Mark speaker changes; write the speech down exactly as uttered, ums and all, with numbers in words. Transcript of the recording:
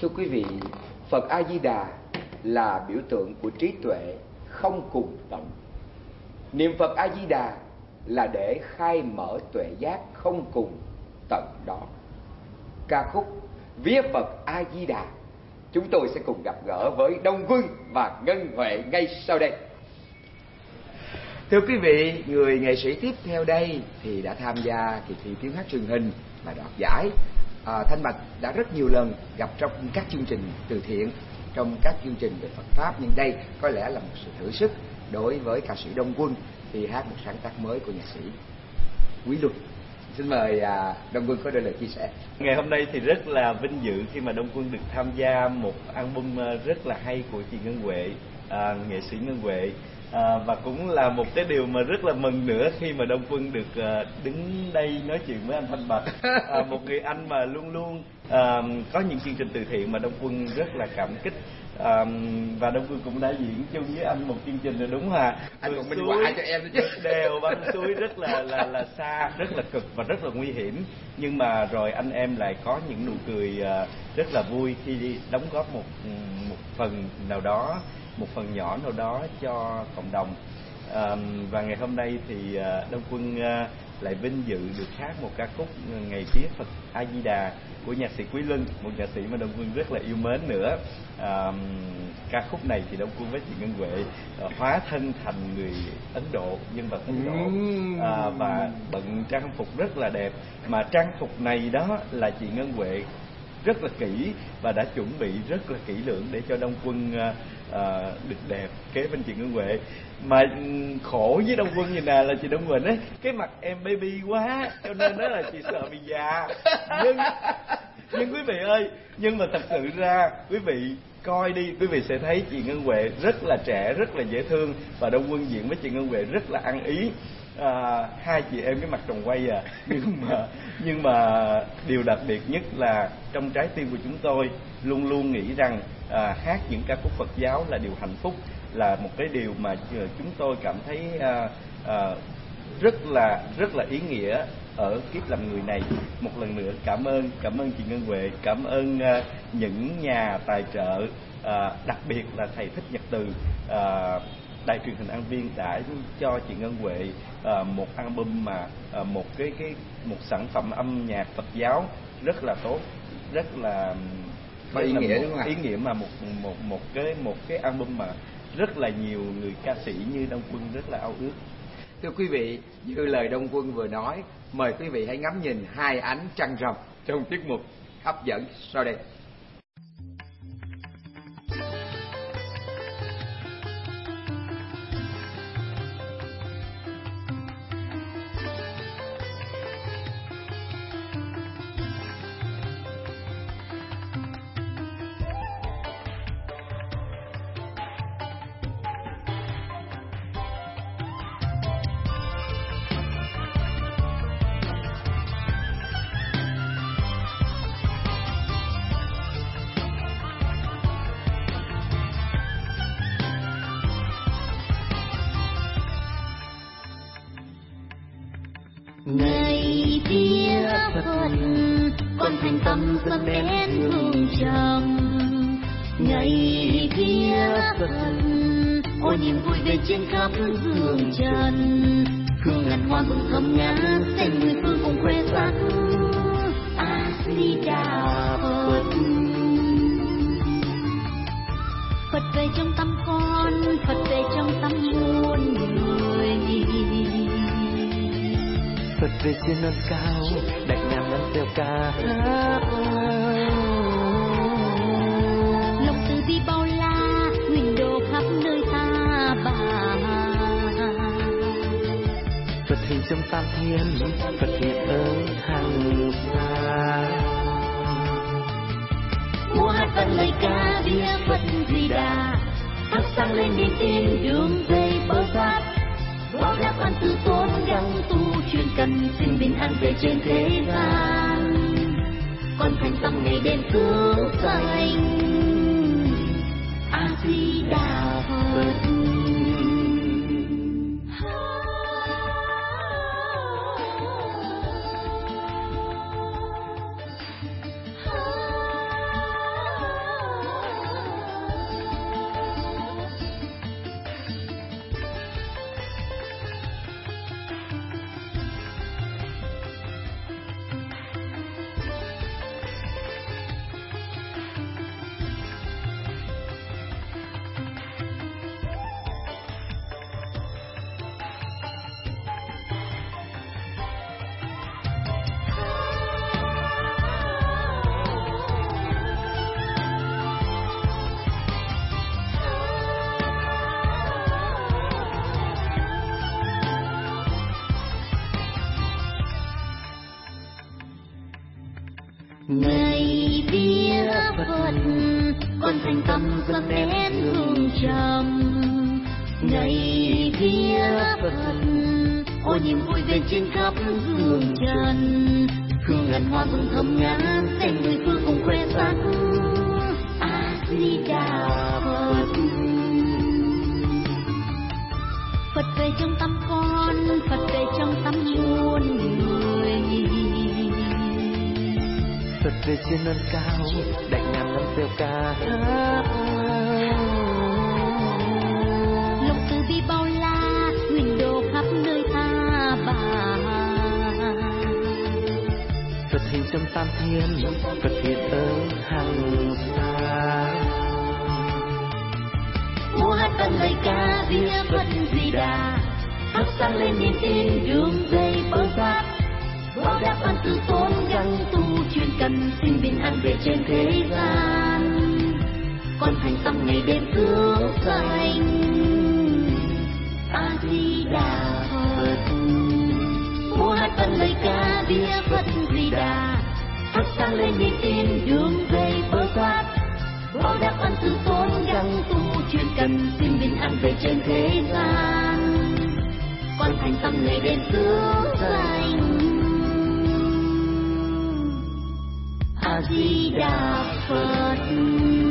Speaker 1: Thưa quý vị, Phật A Di Đà là biểu tượng của trí tuệ không cùng tận. Niệm Phật A Di Đà là để khai mở tuệ giác không cùng tận đó. Ca khúc Vía Phật A Di Đà, chúng tôi sẽ cùng gặp gỡ với Đông Quân và Ngân Huệ ngay sau đây. Thưa quý vị, người nghệ sĩ tiếp theo đây thì đã tham gia kỳ thi tiếng hát truyền hình và đoạt giải. À, Thanh Bạch đã rất nhiều lần gặp trong các chương trình từ thiện, trong các chương trình về Phật Pháp, nhưng đây có lẽ là một sự thử sức đối với ca sĩ Đông Quân khi hát một sáng tác mới của nhạc sĩ Quý Luân. Xin mời à, Đông Quân có đôi lời chia sẻ.
Speaker 2: Ngày hôm nay thì rất là vinh dự khi mà Đông Quân được tham gia một album rất là hay của chị Ngân Huệ, à, nghệ sĩ Ngân Huệ. À, và cũng là một cái điều mà rất là mừng nữa khi mà Đông Quân được à, đứng đây nói chuyện với anh Thanh Bạch, à, một người anh mà luôn luôn à, có những chương trình từ thiện mà Đông Quân rất là cảm kích. À, và Đông Quân cũng đã diễn chung với anh một chương trình rồi đúng không ạ?
Speaker 1: Anh còn minh họa cho em chứ.
Speaker 2: Đèo băng suối rất là là là xa, rất là cực và rất là nguy hiểm, nhưng mà rồi anh em lại có những nụ cười à, rất là vui khi đi đóng góp một một phần nào đó, một phần nhỏ nào đó cho cộng đồng. À, và ngày hôm nay thì à, Đông Quân à, lại vinh dự được hát một ca khúc Ngày Vía Phật A Di Đà của nhạc sĩ Quý Luân, một nhạc sĩ mà Đông Quân rất là yêu mến nữa. À, ca khúc này thì Đông Quân với chị Ngân Huệ à, hóa thân thành người Ấn Độ, nhân vật Ấn Độ, à, và bận trang phục rất là đẹp, mà trang phục này đó là chị Ngân Huệ rất là kỹ và đã chuẩn bị rất là kỹ lưỡng để cho Đông Quân uh, uh, được đẹp kế bên chị Ngân Huệ. Mà um, khổ với Đông Quân như nè là chị Đông Huệ ấy, cái mặt em baby quá cho nên đó là chị sợ bị già. Nhưng nhưng quý vị ơi, nhưng mà thật sự ra quý vị coi đi, quý vị sẽ thấy chị Ngân Huệ rất là trẻ, rất là dễ thương, và Đông Quân diễn với chị Ngân Huệ rất là ăn ý. À, hai chị em cái mặt tròn quay à, nhưng mà nhưng mà điều đặc biệt nhất là trong trái tim của chúng tôi luôn luôn nghĩ rằng à, hát những ca khúc Phật giáo là điều hạnh phúc, là một cái điều mà chúng tôi cảm thấy à, à, rất là rất là ý nghĩa ở kiếp làm người này. Một lần nữa cảm ơn cảm ơn chị Ngân Huệ, cảm ơn à, những nhà tài trợ, à, đặc biệt là thầy Thích Nhật Từ, à, Đài truyền hình An Viên đã cho chị Ngân Huệ à, một album mà à, một cái cái một sản phẩm âm nhạc Phật giáo rất là tốt, rất là
Speaker 1: có ý nghĩa, đúng không ạ?
Speaker 2: Ý nghĩa mà một một một cái một cái album mà rất là nhiều người ca sĩ như Đông Quân rất là ao ước.
Speaker 1: Thưa quý vị, như lời Đông Quân vừa nói, mời quý vị hãy ngắm nhìn hai ánh trăng rằm trong tiết mục hấp dẫn sau đây.
Speaker 3: Ngày vía Phật, con thành tâm dâng nén hương trầm. Ngày vía Phật, ôi niềm vui về trên khắp hương trần. Hương ngàn hoa mừng thơm ngát, xem mười phương cùng khoe sắc. A Di Đà Phật. Phật về trong tâm con, Phật về trong tâm muôn người.
Speaker 4: Phật về trên non cao, đại nam đang theo ca hát.
Speaker 3: Lòng từ bi bao la, nguyện độ khắp nơi ta bà.
Speaker 4: Phật hình trong tam thiên, Phật hiện ở hàng xa.
Speaker 3: Mùa hát vang lời ca vía Phật Di Đà, thắp sáng lên niềm tin đường về bờ giác. Bao đáp an tư tôn đang tu chuyên cần, xin bình an về trên thế gian. Con thành tâm ngày đêm cứu sanh. A Di Đà Phật. Ngày vía Phật, con thành tâm dâng nén hương trầm. Ngày vía Phật, ôi niềm vui bên trên khắp hương trần. Hương ngàn hoa hương thơm ngát, xem người phương cùng khoe sắc. A Di Đà Phật. Phật về trong tâm con, Phật về trong tâm muôn người.
Speaker 4: Phật về trên nâng cao, đại ngàn năm gieo ca.
Speaker 3: Lòng từ bi bao la, huyền độ khắp nơi tha bà.
Speaker 4: Phật hình trong tam thiên, Phật hiện ở hàng xa.
Speaker 3: Múa hát vang lời ca vía Phật Di Đà, thắp sáng lên niềm tin đường dây bớt phát. Báo đáp ơn từ tôn gắng tu chuyên cần, xin bình an về trên thế gian. Con thành tâm ngày đêm hướng danh A Di Đà Phật. Múa hát vang lời ca vía Phật Di Đà, thắp sáng lên niềm tin đường dây bớt phát. Báo đáp ơn từ tôn gắng tu chuyên cần, xin bình an về trên thế gian. Con thành tâm ngày đêm hướng danh A Di Đà Phật.